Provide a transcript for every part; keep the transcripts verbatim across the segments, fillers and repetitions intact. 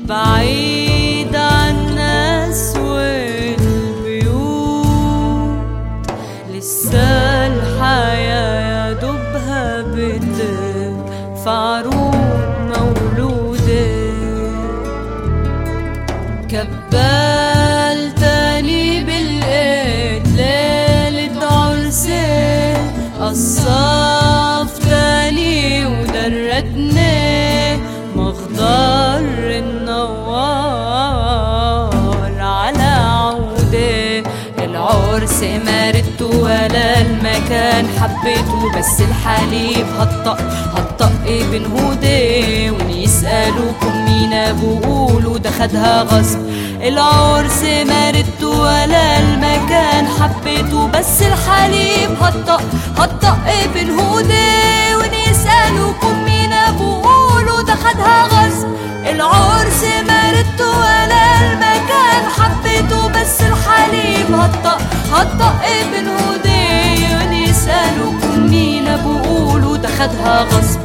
بعيد عن الناس والبيوت، لسه الحياة يا دوبها بتدفع روح مولودة. كبال تاني بالقيت ليلة عرسي، قصاف تاني ودرتني مخضر النوار على عودة. العرس مرت ولا المكان حبيته، بس الحليب هالطق هالطق بنهودة. ون يسألوكم مين بقولوا ده خدها غصب. العرس مرت ولا المكان حبيته، بس الحليب هالطق هالطق بنهودة. ون يسألوكم مين بقولوا ده خدها غصب. العرس مرت ولا المكان حبيته، بس الحليب هالطق هالطق بنهودة. ون يسألوكم مين بقولوا ده خدها غصب.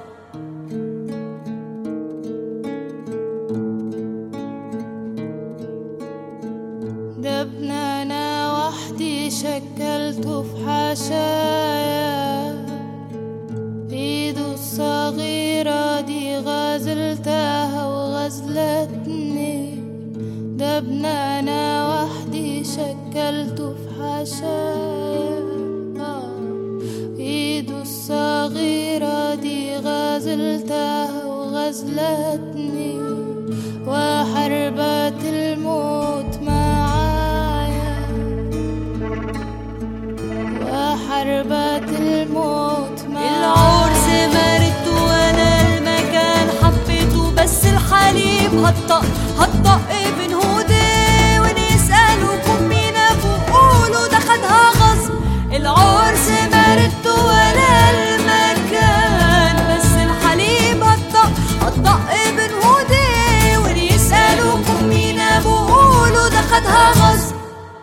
دبنا أنا وحدي شكلته في حشايا، إيده الصغيرة دي غزلتها وغزلتني. دبنا أنا وحدي شكلته في حشايا، إيده الصغيرة دي غزلتها وغزلتني. وحربت الموت معايا، وحربت الموت معايا. العرس مرت ولا المكان حبيته، بس الحليب هالطق هالطق بنهودة. ون يسألوكم مين بقولوا ده خدها غصب. العرس مرت ولا المكان، بس الحليب هالطق هالطق بنهودة. ون يسألوكم مين بقولوا ده خدها غصب.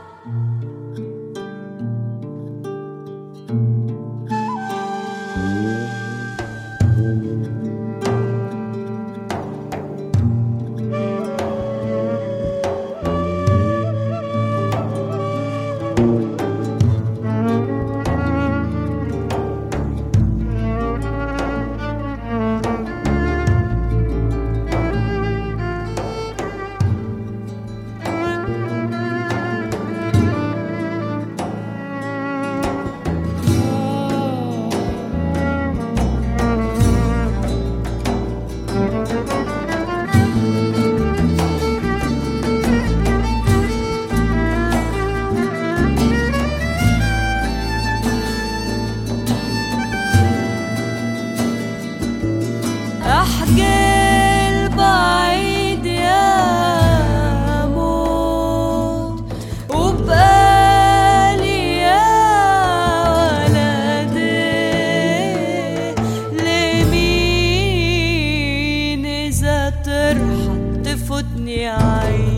أحجي بعيد يا موت، وبقالي يا ولدي لمين إذا ترحل تفوتني عيد.